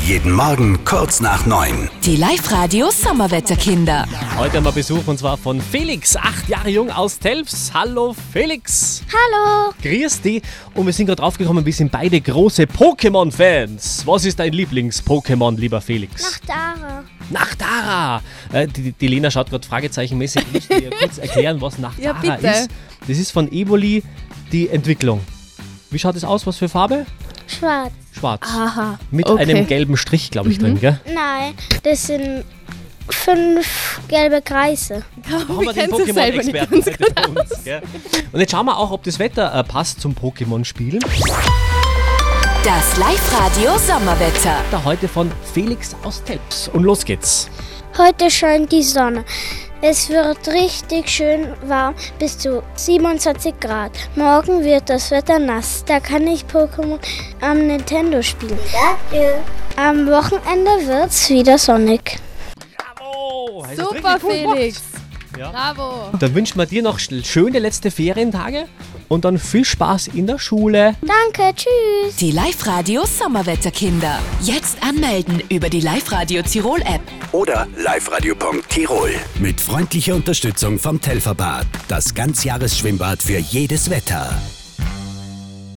Jeden Morgen kurz nach 9. Die Live-Radio Sommerwetterkinder. Heute haben wir Besuch und zwar von Felix, 8 Jahre jung aus Telfs. Hallo Felix. Hallo. Grüß dich. Und wir sind gerade draufgekommen, wir sind beide große Pokémon-Fans. Was ist dein Lieblings-Pokémon, lieber Felix? Nachtara. Nachtara. Die Lena schaut gerade fragezeichenmäßig. Kannst du dir kurz erklären, was Nachtara ist? Das ist von Evoli die Entwicklung. Wie schaut es aus? Was für Farbe? Schwarz. Schwarz. Aha. Mit einem gelben Strich, glaube ich, drin, gell? Nein, das sind 5 gelbe Kreise. Da haben wir den Pokémon-Experten heute bei uns. Gell? Und jetzt schauen wir auch, ob das Wetter passt zum Pokémon-Spielen. Das Live-Radio Sommerwetter. Da heute von Felix aus Telfs. Und los geht's. Heute scheint die Sonne. Es wird richtig schön warm, bis zu 27 Grad. Morgen wird das Wetter nass. Da kann ich Pokémon am Nintendo spielen. Am Wochenende wird's wieder sonnig. Bravo! Super, Felix. Ja. Bravo. Dann wünschen wir dir noch schöne letzte Ferientage und dann viel Spaß in der Schule. Danke, tschüss. Die Live-Radio Sommerwetterkinder. Jetzt anmelden über die Live-Radio Tirol App. Oder liveradio.tirol. Mit freundlicher Unterstützung vom Telferbad. Das Ganzjahresschwimmbad für jedes Wetter.